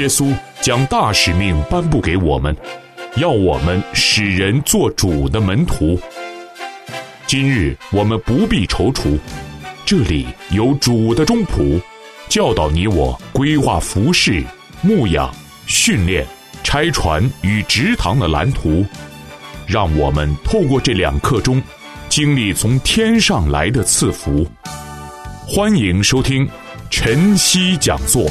耶稣将大使命颁布给我们，要我们使人做主的门徒。今日我们不必踌躇，这里有主的忠仆，教导你我规划服事、牧养、训练、拆船与植堂的蓝图，让我们透过这2课中经历从天上来的赐福。欢迎收听晨曦讲座。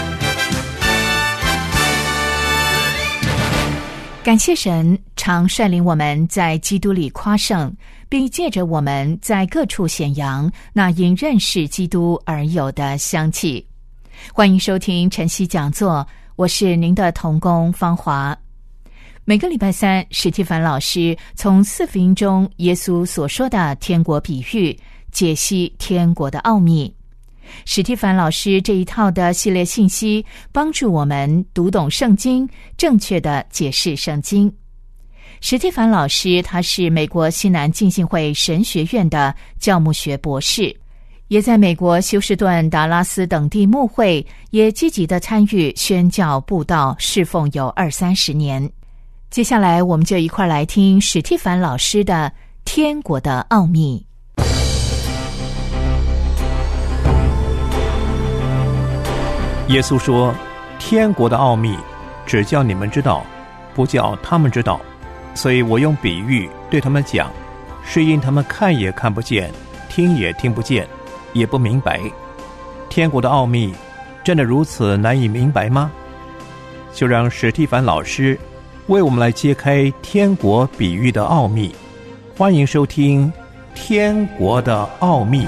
感谢神常率领我们在基督里夸胜，并借着我们在各处显扬那因认识基督而有的香气。欢迎收听晨曦讲座，我是您的同工芳华。每个礼拜三，史蒂凡老师从4福音中耶稣所说的天国比喻，解析天国的奥秘。史蒂凡老师这一套的系列信息，帮助我们读懂圣经，正确的解释圣经。史蒂凡老师他是美国西南浸信会神学院的教牧学博士，也在美国休斯顿、达拉斯等地牧会，也积极的参与宣教布道，侍奉有20-30年。接下来我们就一块来听史蒂凡老师的天国的奥秘。 耶稣说，天国的奥秘只叫你们知道，不叫他们知道，所以我用比喻对他们讲，是因他们看也看不见，听也听不见，也不明白。天国的奥秘真的如此难以明白吗？就让史蒂凡老师为我们来揭开天国比喻的奥秘。欢迎收听天国的奥秘。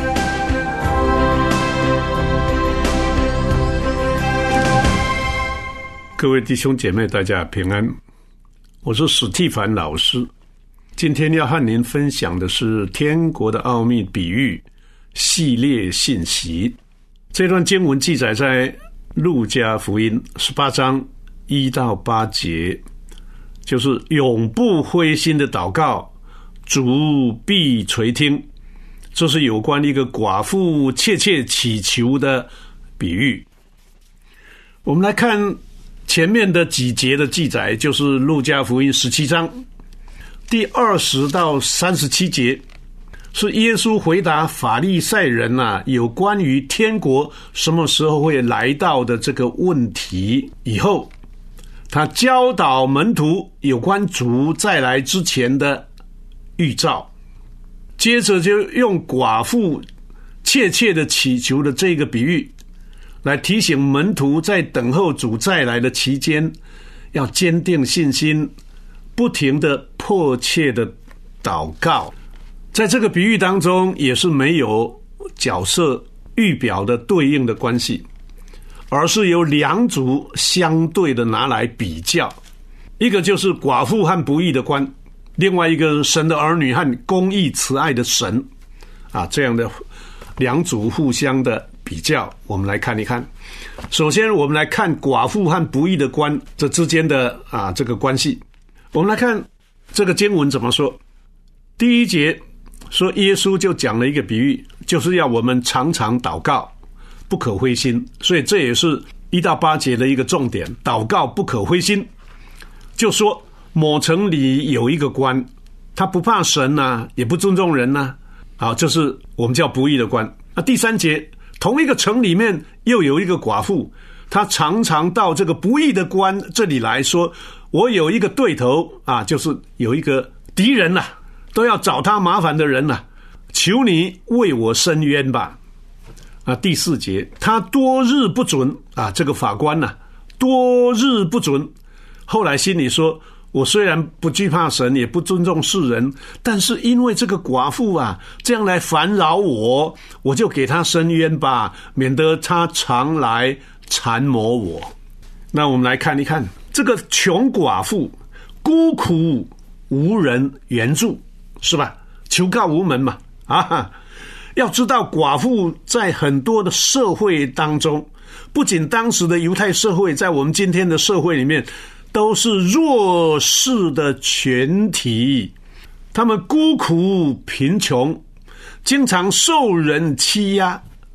各位弟兄姐妹，大家平安，我是史蒂凡老师。今天要和您分享的是天国的奥秘比喻系列信息。这段经文记载在路加福音18章1到8节，就是永不灰心的祷告，主必垂听。这是有关一个寡妇切切祈求的比喻。我们来看前面的几节的记载，就是路加福音17章第20到37节，是耶稣回答法利赛人有关于天国什么时候会来到的这个问题以后，他教导门徒有关主再来之前的预兆，接着就用寡妇切切的祈求的这个比喻来提醒门徒在等候主再来的期间，要坚定信心，不停的迫切的祷告。在这个比喻当中，也是没有角色预表的对应的关系，而是由2组相对的拿来比较，一个就是寡妇和不义的官，另外一个神的儿女和公义慈爱的神这样的2组互相的比较，我们来看一看。首先我们来看寡妇和不义的官这之间的这个关系。我们来看这个经文怎么说。第1节说，耶稣就讲了一个比喻，就是要我们常常祷告，不可灰心。所以这也是1到8节的一个重点，祷告不可灰心。就说某城里有一个官，他不怕神也不尊重人好，这是我们叫不义的官。第3节，同一个城里面又有一个寡妇，她常常到这个不义的官这里来说，我有一个对头就是有一个敌人都要找他麻烦的人求你为我伸冤吧。第4节，他多日不准这个法官多日不准，后来心里说，我虽然不惧怕神，也不尊重世人，但是因为这个寡妇这样来烦扰我，我就给她伸冤吧，免得她常来缠磨我。那我们来看一看这个穷寡妇，孤苦无人援助，是吧？求告无门嘛。要知道寡妇在很多的社会当中，不仅当时的犹太社会，在我们今天的社会里面都是弱势的群体，他们孤苦贫穷，经常受人欺压，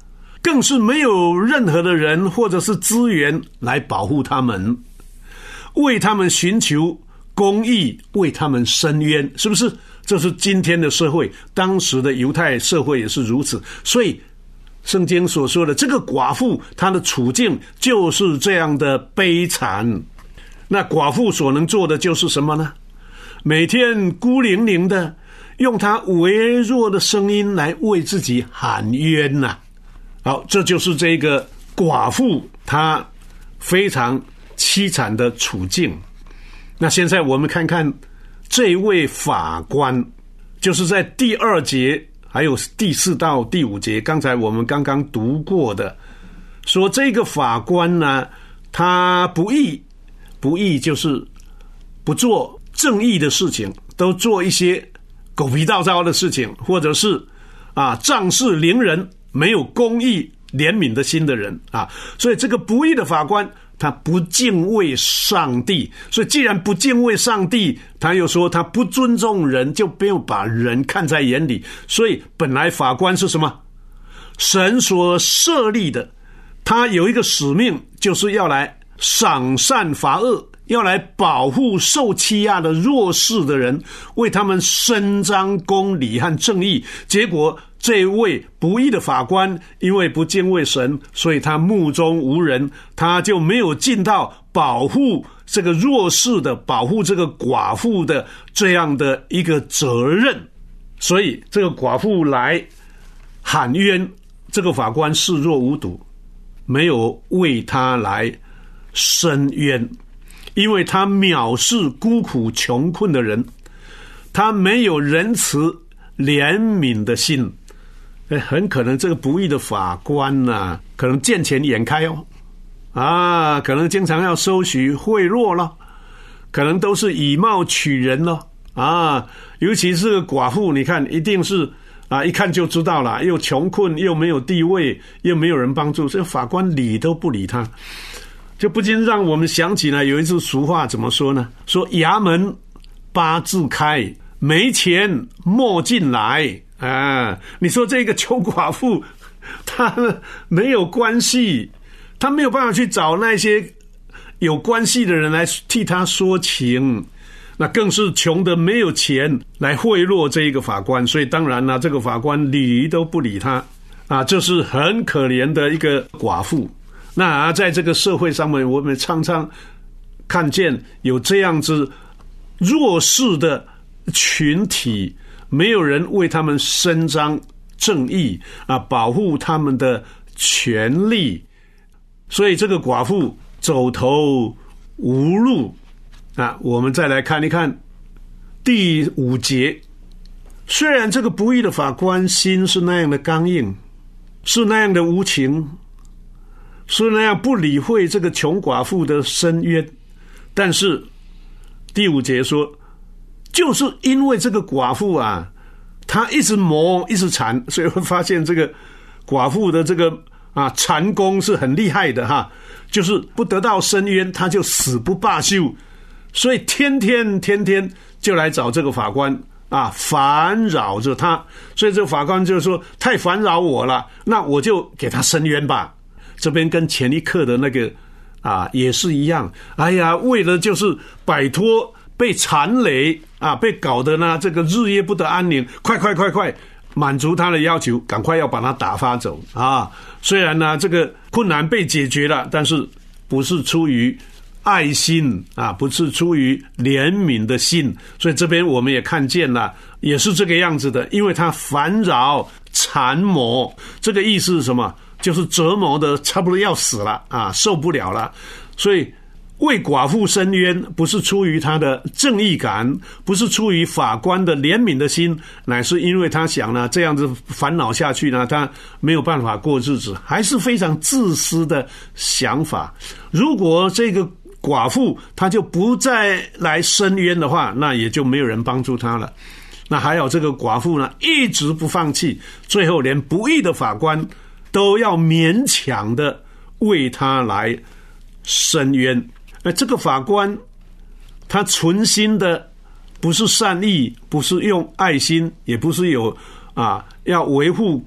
更是没有任何的人或者是资源来保护他们，为他们寻求公义，为他们伸冤，是不是？这是今天的社会，当时的犹太社会也是如此。所以圣经所说的这个寡妇，她的处境就是这样的悲惨。那寡妇所能做的就是什么呢？每天孤零零的用她微弱的声音来为自己喊冤呐。好，这就是这个寡妇她非常凄惨的处境。那现在我们看看这位法官，就是在第2节还有第4到第5节，刚才我们刚刚读过的，说这个法官呢，他不义就是不做正义的事情，都做一些狗皮倒灶的事情，或者是仗势凌人，没有公义怜悯的心的人啊。所以这个不义的法官，他不敬畏上帝，所以既然不敬畏上帝，他又说他不尊重人，就没有把人看在眼里。所以本来法官是什么？神所设立的，他有一个使命，就是要来赏善罚恶，要来保护受欺压的弱势的人，为他们伸张公理和正义。结果这位不义的法官因为不敬畏神，所以他目中无人，他就没有尽到保护这个弱势的，保护这个寡妇的这样的一个责任。所以这个寡妇来喊冤，这个法官视若无睹，没有为他来伸冤，因为他藐视孤苦穷困的人，他没有仁慈怜悯的心。很可能这个不义的法官啊，可能见钱眼开可能经常要收取贿赂了，可能都是以貌取人了尤其是个寡妇，你看一定是一看就知道了，又穷困又没有地位，又没有人帮助，这个法官理都不理他，就不禁让我们想起来有一句俗话怎么说呢？说衙门八字开，没钱莫进来你说这个穷寡妇，她没有关系，她没有办法去找那些有关系的人来替她说情，那更是穷的没有钱来贿赂这一个法官，所以当然这个法官理都不理他这是很可怜的一个寡妇。那在这个社会上面，我们常常看见有这样子弱势的群体，没有人为他们伸张正义保护他们的权利，所以这个寡妇走投无路我们再来看一看第5节。虽然这个不义的法官心是那样的刚硬，是那样的无情，是那样不理会这个穷寡妇的申冤，但是第5节说，就是因为这个寡妇她一直谋一直缠，所以会发现这个寡妇的这个缠功是很厉害的就是不得到申冤，她就死不罢休，所以天天就来找这个法官烦扰着他。所以这个法官就说，太烦扰我了，那我就给他申冤吧。这边跟前一课的那个也是一样，为了就是摆脱被缠累被搞得呢这个日夜不得安宁，快满足他的要求，赶快要把他打发走虽然呢这个困难被解决了，但是不是出于爱心不是出于怜悯的心。所以这边我们也看见了，也是这个样子的，因为他烦扰缠磨，这个意思是什么？就是折磨的差不多要死了受不了了。所以为寡妇申冤，不是出于他的正义感，不是出于法官的怜悯的心，乃是因为他想呢，这样子烦恼下去呢，他没有办法过日子，还是非常自私的想法。如果这个寡妇他就不再来申冤的话，那也就没有人帮助他了。那还有这个寡妇呢，一直不放弃，最后连不义的法官都要勉强的为他来申冤。这个法官他存心的不是善意，不是用爱心，也不是有要维护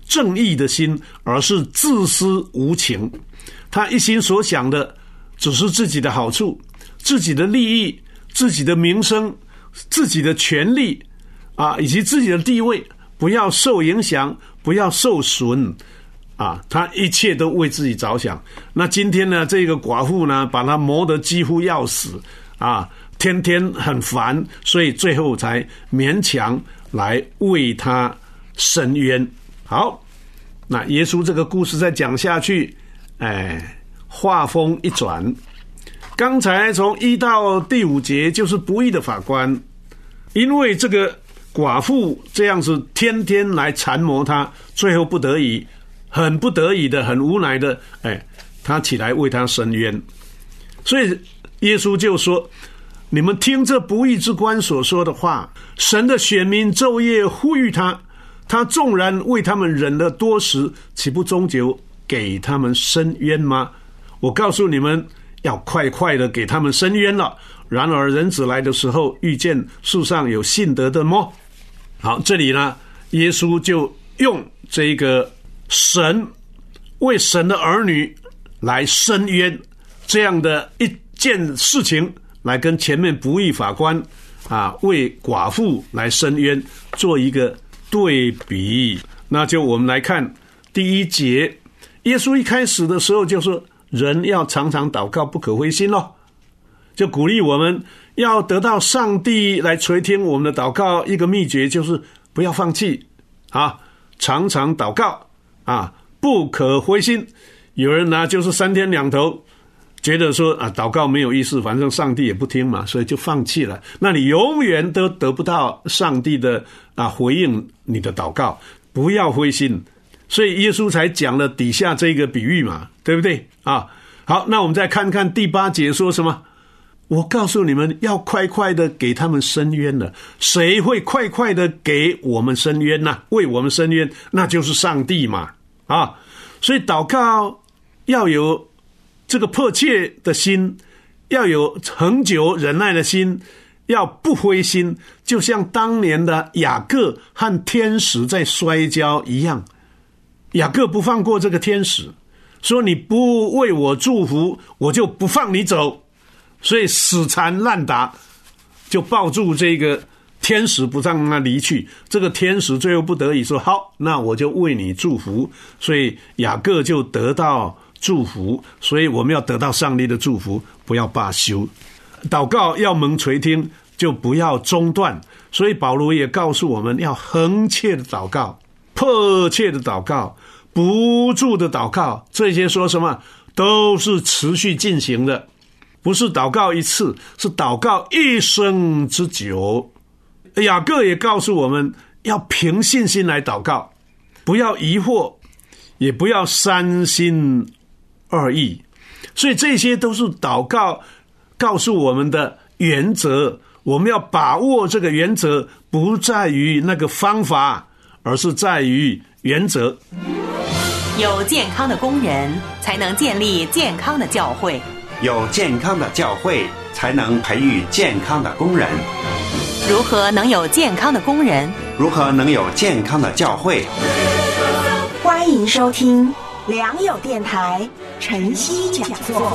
正义的心，而是自私无情。他一心所想的只是自己的好处、自己的利益、自己的名声、自己的权利以及自己的地位不要受影响，不要受损他一切都为自己着想。那今天呢，这个寡妇呢，把他磨得几乎要死天天很烦，所以最后才勉强来为他伸冤。好，那耶稣这个故事再讲下去，话锋一转，刚才从1到第5节就是不义的法官，因为这个寡妇这样子天天来缠磨他，最后不得已，很不得已的，很无奈的，他起来为他伸冤。所以耶稣就说，你们听这不义之官所说的话，神的选民昼夜呼吁他，他纵然为他们忍了多时，岂不终究给他们伸冤吗？我告诉你们，要快快的给他们伸冤了。然而人子来的时候，遇见世上有信德的么？好，这里呢，耶稣就用这个神为神的儿女来伸冤这样的一件事情，来跟前面不义法官为寡妇来伸冤做一个对比。那就我们来看第1节，耶稣一开始的时候就说，人要常常祷告，不可灰心咯，就鼓励我们要得到上帝来垂听我们的祷告。一个秘诀就是不要放弃常常祷告不可灰心。有人呢就是3天2头觉得说祷告没有意思，反正上帝也不听嘛，所以就放弃了。那你永远都得不到上帝的回应你的祷告。不要灰心，所以耶稣才讲了底下这个比喻嘛，对不对好，那我们再看看第8节说什么。我告诉你们，要快快的给他们伸冤了。谁会快快的给我们伸冤呢？为我们伸冤，那就是上帝嘛所以祷告要有这个迫切的心，要有恒久忍耐的心，要不灰心，就像当年的雅各和天使在摔跤一样。雅各不放过这个天使，说你不为我祝福，我就不放你走，所以死缠烂打，就抱住这个天使不让他离去。这个天使最后不得已说，好，那我就为你祝福，所以雅各就得到祝福。所以我们要得到上帝的祝福，不要罢休。祷告要蒙垂听，就不要中断。所以保罗也告诉我们，要恒切的祷告，迫切的祷告，不住的祷告，这些说什么都是持续进行的，不是祷告一次，是祷告一生之久。雅各也告诉我们，要凭信心来祷告，不要疑惑，也不要三心二意。所以这些都是祷告告诉我们的原则。我们要把握这个原则，不在于那个方法，而是在于原则。 有健康的工人，才能建立健康的教会； 有健康的教会，才能培育健康的工人。 如何能有健康的工人？ 如何能有健康的教会？ 欢迎收听良友电台晨曦讲座。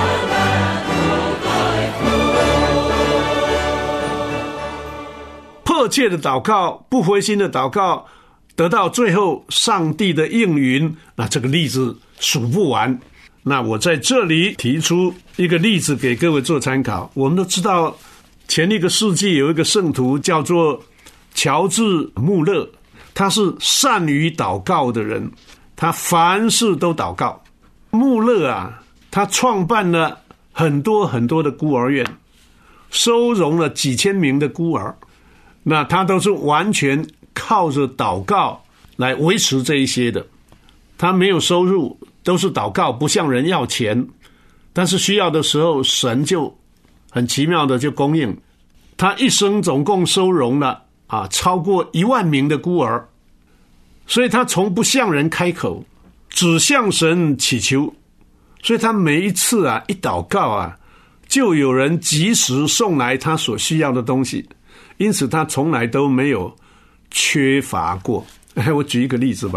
迫切的祷告，不灰心的祷告，得到最后上帝的应允。那这个例子数不完。那我在这里提出一个例子给各位做参考。我们都知道前一个世纪有一个圣徒叫做乔治·穆勒，他是善于祷告的人，他凡事都祷告。穆勒他创办了很多很多的孤儿院，收容了几千名的孤儿，那他都是完全靠着祷告来维持这一些的。他没有收入，都是祷告，不向人要钱，但是需要的时候神就很奇妙的就供应。他一生总共收容了超过1万名的孤儿，所以他从不向人开口，只向神祈求。所以他每一次一祷告就有人及时送来他所需要的东西，因此他从来都没有缺乏过。我举一个例子吧，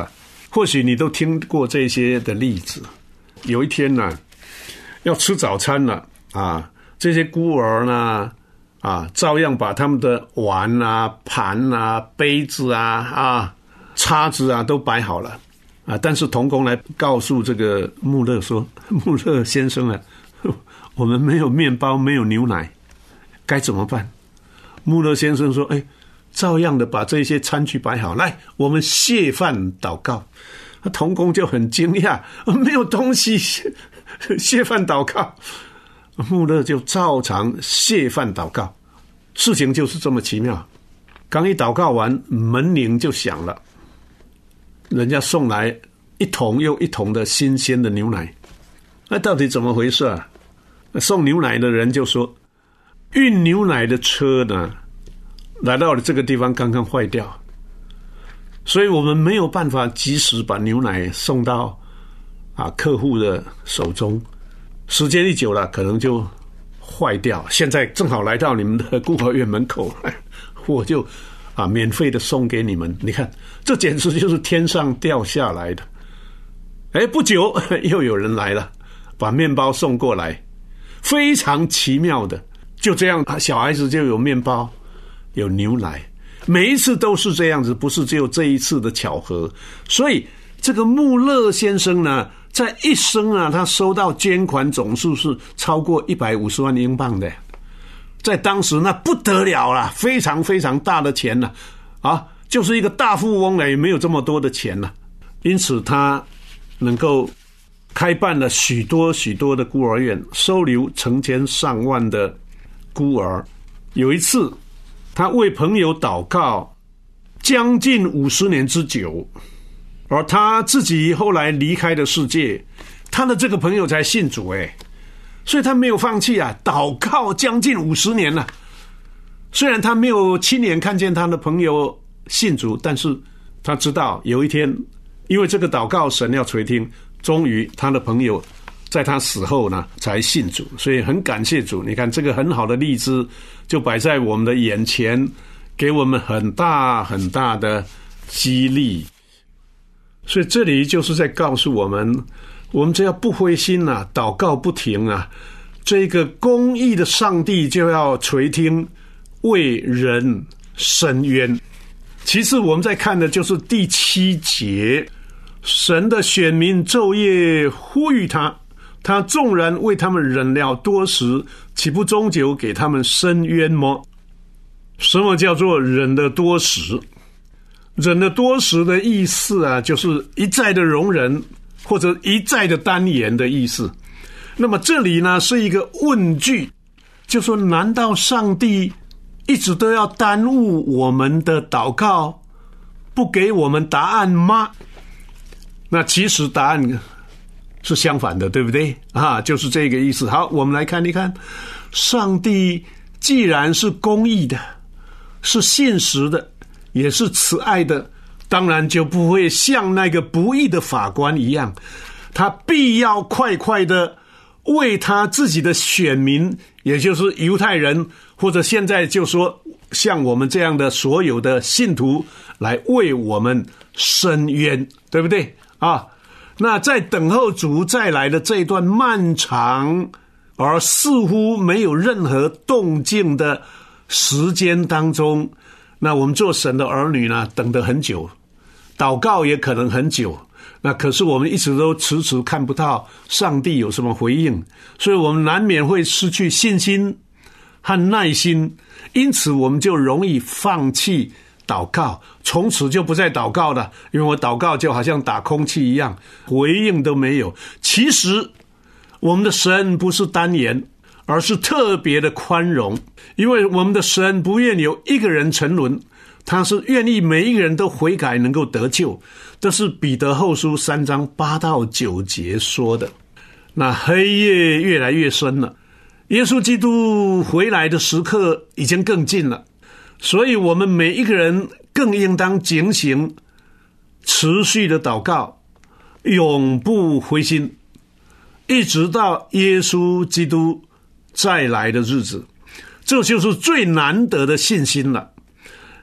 或许你都听过这些的例子。有一天呢，要吃早餐了啊，这些孤儿呢照样把他们的碗啊、盘啊、杯子啊、叉子啊都摆好了啊。但是童工来告诉这个穆勒说：“穆勒先生啊，我们没有面包，没有牛奶，该怎么办？”穆勒先生说：“照样的把这些餐具摆好，来，我们谢饭祷告。”童工就很惊讶，没有东西谢饭祷告。穆勒就照常谢饭祷告，事情就是这么奇妙。刚一祷告完，门铃就响了，人家送来一桶又一桶的新鲜的牛奶。那到底怎么回事啊？送牛奶的人就说，运牛奶的车呢，来到了这个地方刚刚坏掉，所以我们没有办法及时把牛奶送到客户的手中，时间一久了可能就坏掉。现在正好来到你们的孤儿院门口，我就免费的送给你们。你看，这简直就是天上掉下来的。不久又有人来了，把面包送过来，非常奇妙的，就这样小孩子就有面包有牛奶，每一次都是这样子，不是只有这一次的巧合。所以这个穆勒先生呢，在一生他收到捐款总数是超过150万英镑的，在当时那不得了啦，非常非常大的钱了就是一个大富翁了，也没有这么多的钱了。因此他能够开办了许多许多的孤儿院，收留成千上万的孤儿。有一次他为朋友祷告将近50年之久，而他自己后来离开的世界，他的这个朋友才信主所以他没有放弃祷告将近50年了。虽然他没有亲眼看见他的朋友信主，但是他知道有一天，因为这个祷告神要垂听，终于他的朋友在他死后呢才信主，所以很感谢主。你看这个很好的例子就摆在我们的眼前，给我们很大很大的激励。所以这里就是在告诉我们，我们只要不灰心祷告不停这个公义的上帝就要垂听，为人伸冤。其次我们在看的就是第7节，神的选民昼夜呼吁他，他纵然为他们忍了多时，岂不终究给他们伸冤吗？什么叫做忍得多时？忍得多时的意思就是一再的容忍，或者一再的单言的意思。那么这里呢是一个问句，就说难道上帝一直都要耽误我们的祷告，不给我们答案吗？那其实答案是相反的，对不对就是这个意思。好，我们来看一看，上帝既然是公义的，是信实的，也是慈爱的，当然就不会像那个不义的法官一样，他必要快快的为他自己的选民，也就是犹太人，或者现在就说像我们这样的所有的信徒，来为我们伸冤，对不对那在等候主再来的这一段漫长而似乎没有任何动静的时间当中，那我们做神的儿女呢，等得很久，祷告也可能很久，那可是我们一直都迟迟看不到上帝有什么回应，所以我们难免会失去信心和耐心，因此我们就容易放弃祷告，从此就不再祷告了，因为我祷告就好像打空气一样，回应都没有。其实我们的神不是单言，而是特别的宽容，因为我们的神不愿有一个人沉沦，他是愿意每一个人都悔改能够得救。这是彼得后书3章8到9节说的。那黑夜越来越深了，耶稣基督回来的时刻已经更近了，所以我们每一个人更应当警醒，持续的祷告，永不灰心，一直到耶稣基督再来的日子。这就是最难得的信心了。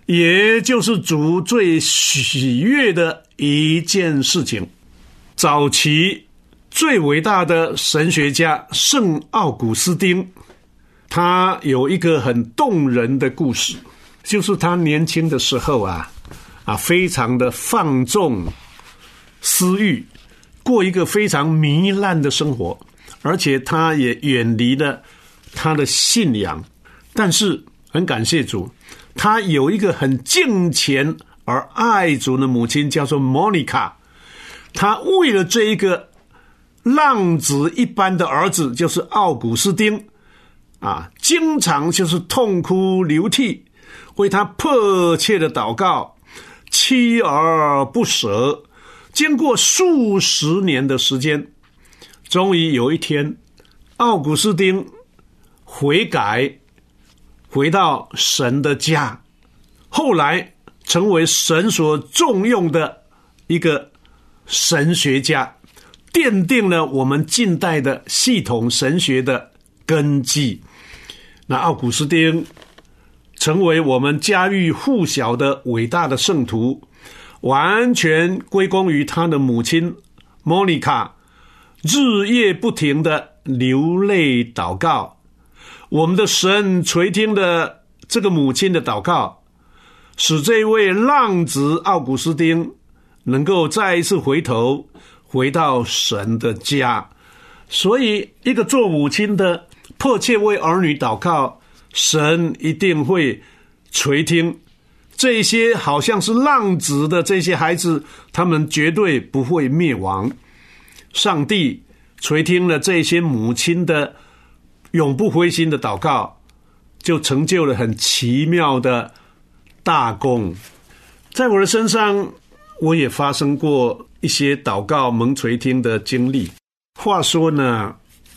也就是主最喜悦的一件事情。早期最伟大的神学家圣奥古斯丁，他有一个很动人的故事，就是他年轻的时候非常的放纵私欲，过一个非常糜烂的生活，而且他也远离了他的信仰。但是很感谢主，他有一个很敬虔而爱主的母亲，叫做莫妮卡。他为了这一个浪子一般的儿子，就是奥古斯丁经常就是痛哭流涕，为他迫切的祷告，锲而不舍。经过数十年的时间，终于有一天，奥古斯丁悔改，回到神的家，后来成为神所重用的一个神学家，奠定了我们近代的系统神学的根基。那奥古斯丁成为我们家喻户晓的伟大的圣徒，完全归功于他的母亲莫妮卡日夜不停的流泪祷告。我们的神垂听的这个母亲的祷告，使这位浪子奥古斯丁能够再一次回头回到神的家。所以一个做母亲的迫切为儿女祷告，神一定会垂听。这些好像是浪子的这些孩子，他们绝对不会灭亡。上帝垂听了这些母亲的永不灰心的祷告，就成就了很奇妙的大功。在我的身上，我也发生过一些祷告蒙垂听的经历。话说呢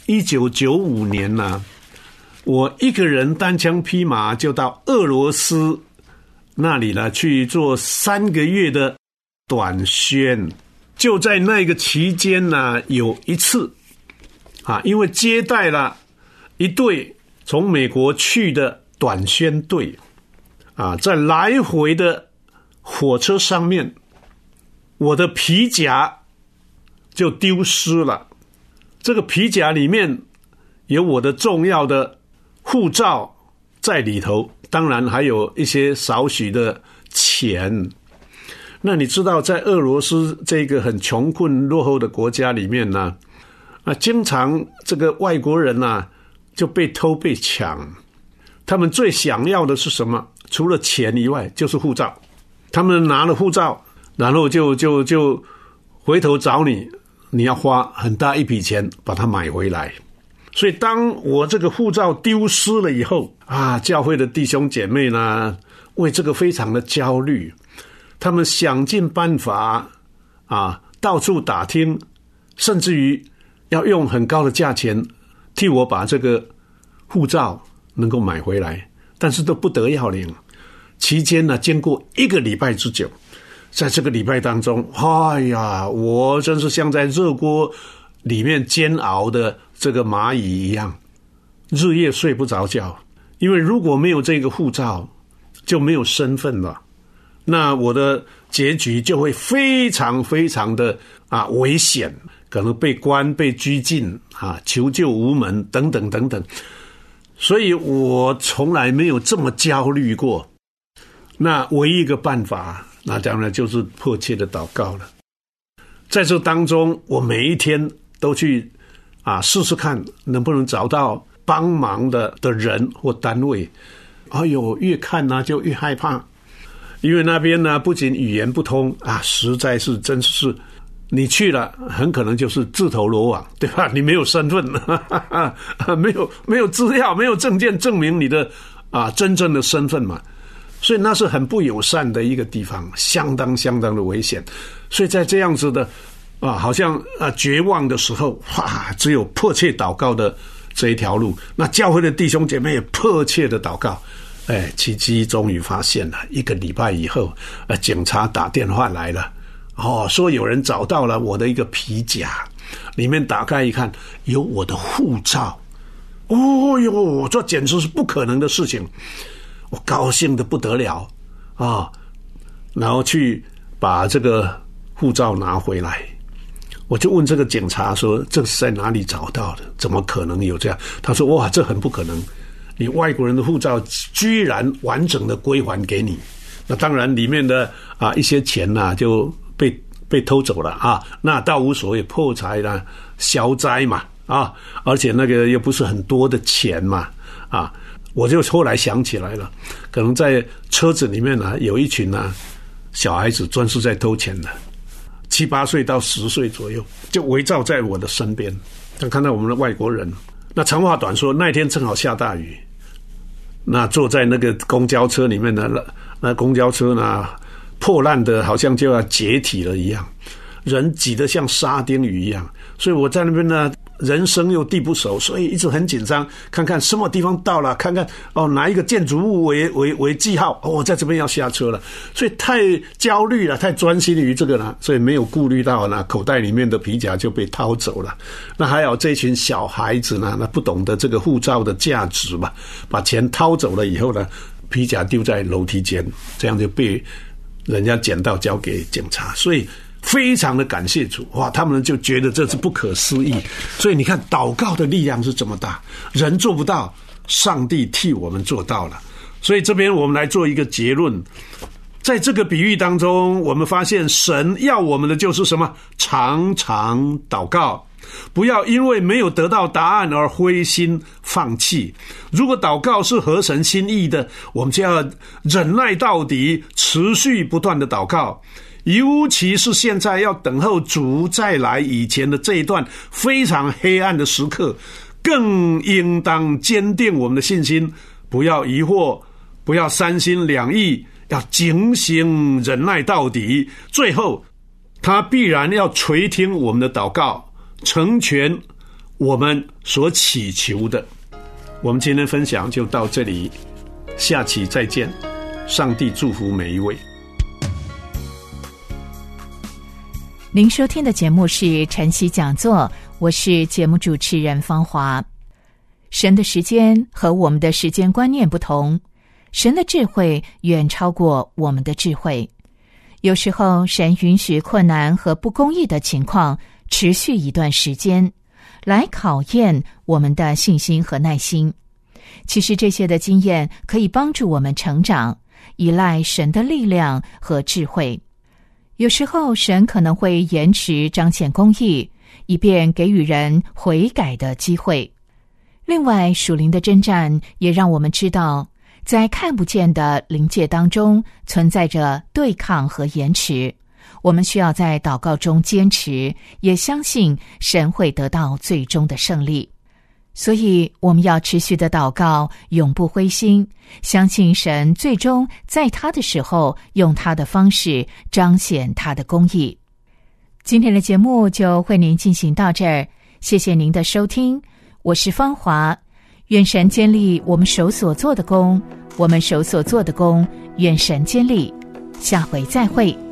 ，1995年呢，我一个人单枪匹马就到俄罗斯那里了，去做3个月的短宣。就在那个期间呢，有一次因为接待了一队从美国去的短宣队在来回的火车上面，我的皮夹就丢失了。这个皮夹里面有我的重要的护照在里头，当然还有一些少许的钱。那你知道在俄罗斯这个很穷困落后的国家里面呢，经常这个外国人就被偷被抢。他们最想要的是什么？除了钱以外就是护照。他们拿了护照，然后就回头找你，你要花很大一笔钱把它买回来。所以当我这个护照丢失了以后教会的弟兄姐妹呢，为这个非常的焦虑。他们想尽办法到处打听，甚至于要用很高的价钱替我把这个护照能够买回来，但是都不得要领。期间呢，经过1个礼拜之久，在这个礼拜当中，我真是像在热锅里面煎熬的这个蚂蚁一样，日夜睡不着觉。因为如果没有这个护照，就没有身份了，那我的结局就会非常非常的危险，可能被关、被拘禁求救无门等等等等。所以我从来没有这么焦虑过。那唯一一个办法，那当然就是迫切的祷告了。在这当中，我每一天都去试试看能不能找到帮忙的人或单位。越看就越害怕，因为那边呢不仅语言不通实在是真是你去了很可能就是自投罗网，对吧？你没有身份没有资料，没有证件证明你的真正的身份嘛。所以那是很不友善的一个地方，相当的危险。所以在这样子的好像绝望的时候，只有迫切祷告的这一条路。那教会的弟兄姐妹也迫切的祷告。奇迹终于发现了。1个礼拜以后，警察打电话来了，说有人找到了我的一个皮夹，里面打开一看，有我的护照。这简直是不可能的事情。我高兴得不得了然后去把这个护照拿回来。我就问这个警察说，这是在哪里找到的？怎么可能有这样？他说，哇，这很不可能，你外国人的护照居然完整的归还给你。那当然里面的一些钱就被偷走了那倒无所谓，破财啦消灾嘛而且那个又不是很多的钱嘛我就后来想起来了，可能在车子里面有一群小孩子专是在偷钱的，7、8岁到10岁左右，就围绕在我的身边。看到我们的外国人，那长话短说，那天正好下大雨，那坐在那个公交车里面的那公交车呢，破烂的好像就要解体了一样，人挤得像沙丁鱼一样。所以我在那边呢，人生又地不熟，所以一直很紧张，看看什么地方到了，看看哪一个建筑物为记号，我在这边要下车了。所以太焦虑了，太专心于这个了，所以没有顾虑到口袋里面的皮夹就被掏走了。那还有这群小孩子呢，那不懂得这个护照的价值嘛，把钱掏走了以后呢，皮夹丢在楼梯间，这样就被人家捡到交给警察。所以非常的感谢主，他们就觉得这是不可思议。所以你看，祷告的力量是这么大，人做不到，上帝替我们做到了。所以这边我们来做一个结论，在这个比喻当中，我们发现神要我们的就是什么？常常祷告，不要因为没有得到答案而灰心放弃。如果祷告是合神心意的，我们就要忍耐到底，持续不断的祷告。尤其是现在要等候主再来以前的这一段非常黑暗的时刻，更应当坚定我们的信心，不要疑惑，不要三心两意，要警醒忍耐到底。最后他必然要垂听我们的祷告，成全我们所祈求的。我们今天分享就到这里，下期再见。上帝祝福每一位。 您收听的节目是晨曦讲座，我是节目主持人芳华。神的时间和我们的时间观念不同，神的智慧远超过我们的智慧。有时候神允许困难和不公义的情况持续一段时间，来考验我们的信心和耐心。其实这些的经验可以帮助我们成长，依赖神的力量和智慧。有时候神可能会延迟彰显公义，以便给予人悔改的机会。另外，属灵的征战也让我们知道，在看不见的灵界当中存在着对抗和延迟。我们需要在祷告中坚持，也相信神会得到最终的胜利。所以我们要持续的祷告，永不灰心，相信神最终在他的时候用他的方式彰显他的公义。今天的节目就为您进行到这儿，谢谢您的收听，我是芳华。愿神坚立我们手所做的工，我们手所做的工，愿神坚立。下回再会。